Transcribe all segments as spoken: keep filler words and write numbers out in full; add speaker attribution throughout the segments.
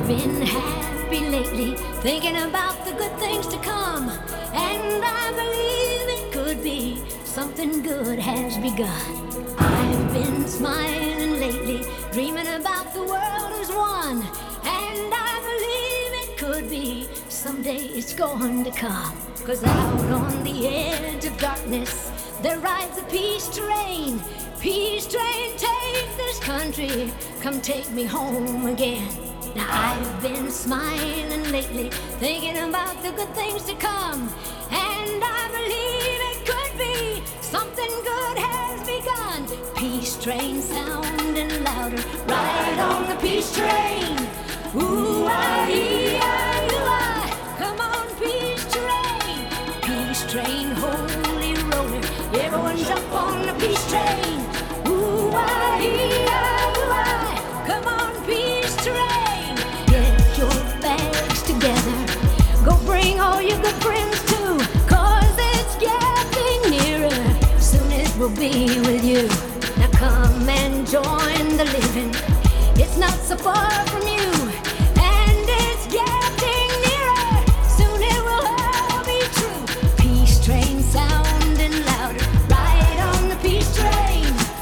Speaker 1: been happy lately, thinking about the good things to come. And I believe it could be something good has begun. I've been smiling lately, dreaming about the world as one. And I believe it could be someday it's going to come. Cause out on the edge of darkness, there rides a peace train. Peace train, take this country, come take me home again. Now I've been smiling lately, thinking about the good things to come. And I believe it could be something good has begun. Peace train sounding louder, ride on the peace train. Ooh, ah, ee, ah, ooh, ah. Come on, peace train. Peace train, holy roller, everyone jump on the peace train. Ooh, ah, ee, ah, ooh, ah. Come on, peace train. Get your bags together, go bring all your good friends too. Cause it's getting nearer, soon it will be with you. Now come and join the living, it's not so far from you. And it's getting nearer, soon it will all be true. Peace train sounding louder, ride on the peace train.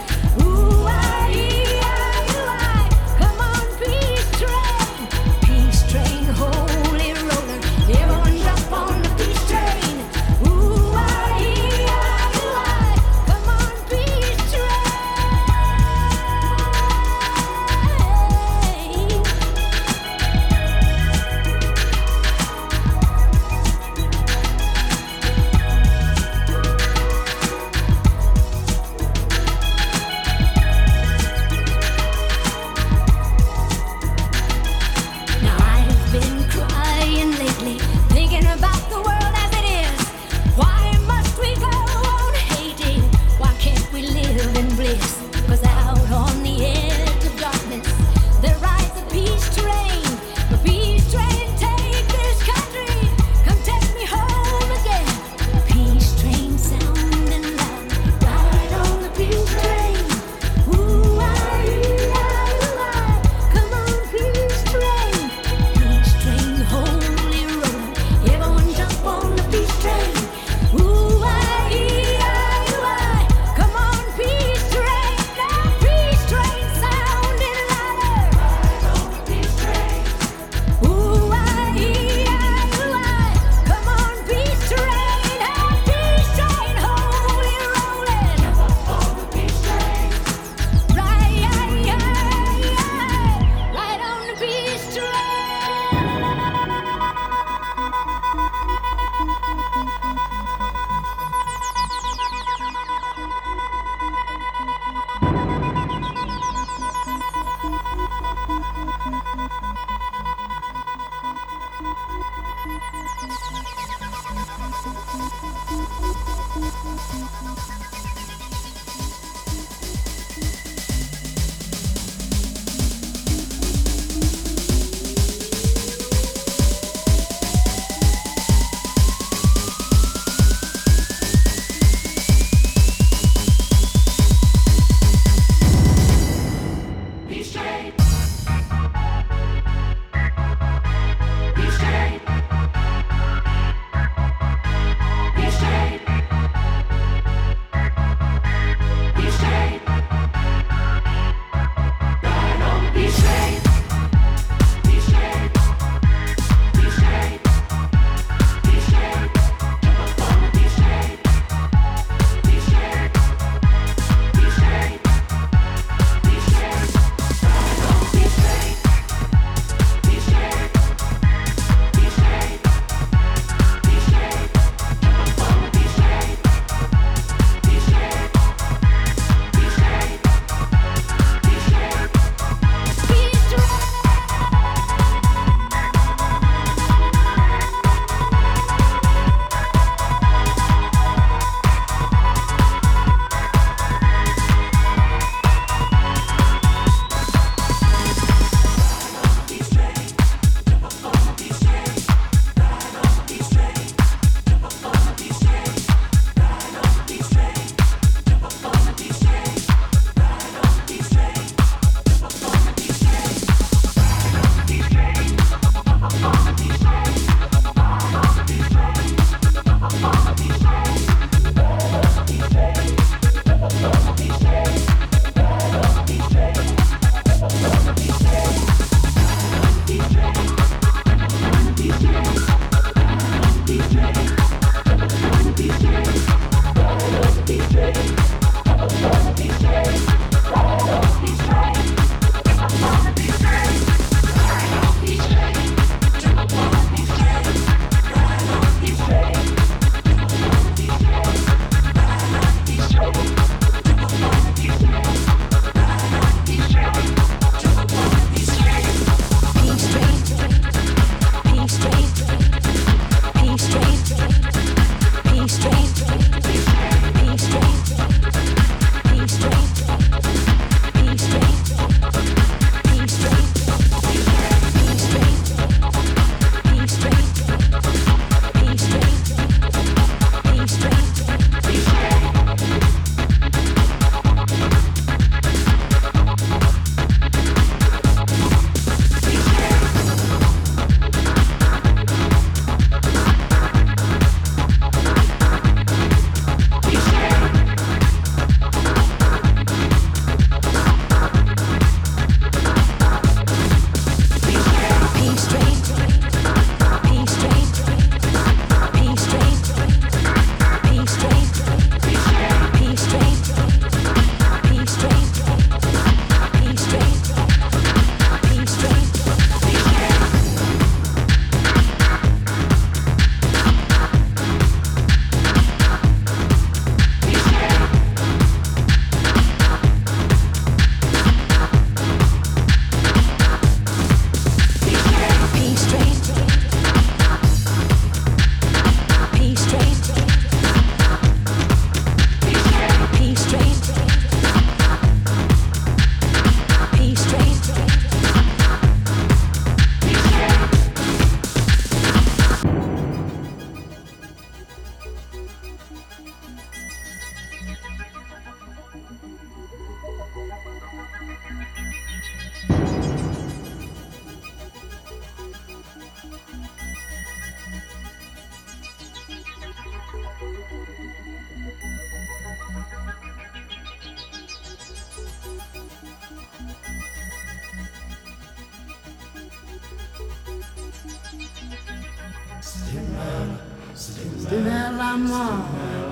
Speaker 2: Stimela ma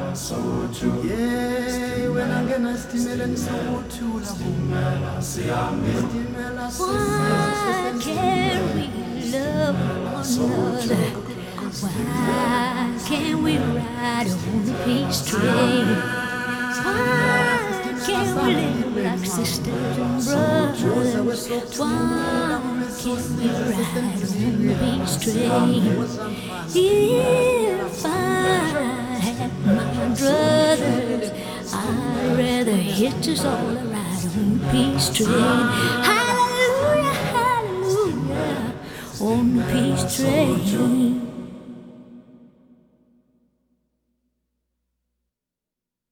Speaker 2: yeah, when I'm gonna stimela ni sokuthula stimela siyami stimela
Speaker 1: Why can't we love one another? Why can't we ride on the peace train? Why can't we live like sisters and brothers? Why can't we ride on the peace train? If I had my druthers, I'd rather hit us all a ride on the peace train. Hallelujah, hallelujah, on the peace train.